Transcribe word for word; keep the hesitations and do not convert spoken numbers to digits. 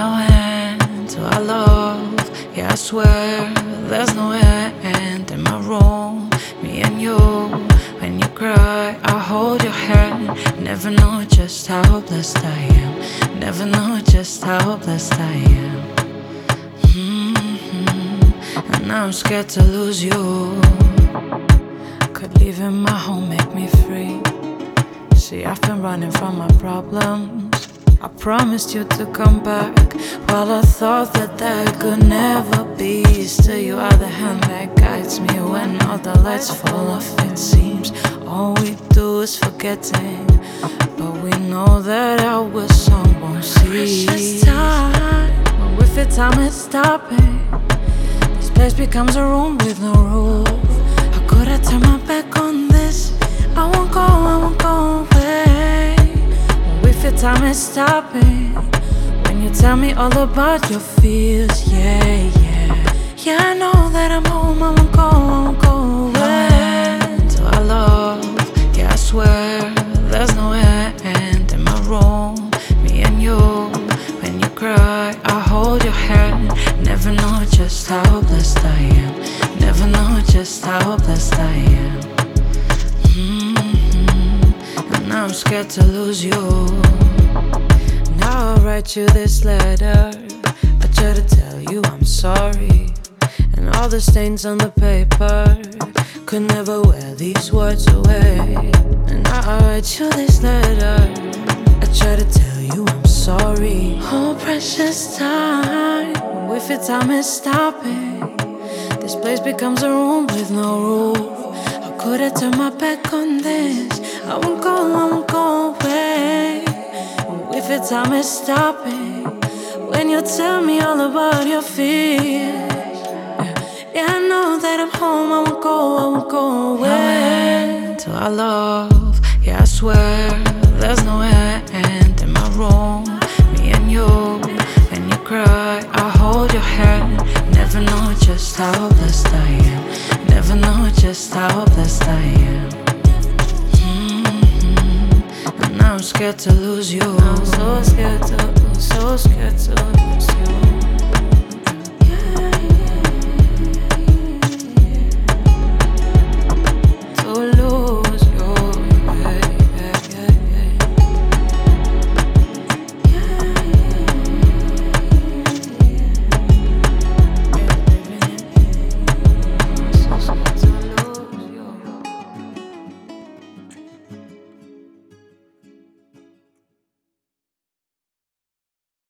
no end to our love. Yeah, I swear there's no end in my room. Me and you, when you cry, I hold your hand. Never know just how blessed I am. Never know just how blessed I am. Mm-hmm. And I'm scared to lose you. Could leaving my home make me free? See, I've been running from my problems. I promised you to come back. While I thought that that could never be, still you are the hand that guides me when all the lights fall off. It seems all we do is forgetting, but we know that our song won't cease. Precious time, but with it time is stopping. This place becomes a room with no roof. How could I turn my back on this? I won't go, I won't go away. If your time is stopping, when you tell me all about your fears, yeah, yeah. Yeah, I know that I'm home, I won't go, I won't go away. No end to our love, yeah, I swear there's no end in my room. Me and you, when you cry, I hold your hand. Never know just how blessed I am. Never know just how blessed I am. I'm scared to lose you. Now I'll write you this letter. I try to tell you I'm sorry, and all the stains on the paper could never wear these words away. And now I'll write you this letter. I try to tell you I'm sorry. Oh, precious time, if your time is stopping, this place becomes a room with no roof. How could I turn my back on this? I won't go, I won't go away. If your time is stopping, when you tell me all about your fears, yeah, yeah, I know that I'm home, I won't go, I won't go away. No end to our love, yeah, I swear there's no end in my room. Me and you, when you cry, I hold your hand. Never know just how blessed I am. Never know just how blessed I am. I'm scared to lose you. I'm so scared to, so scared to lose you.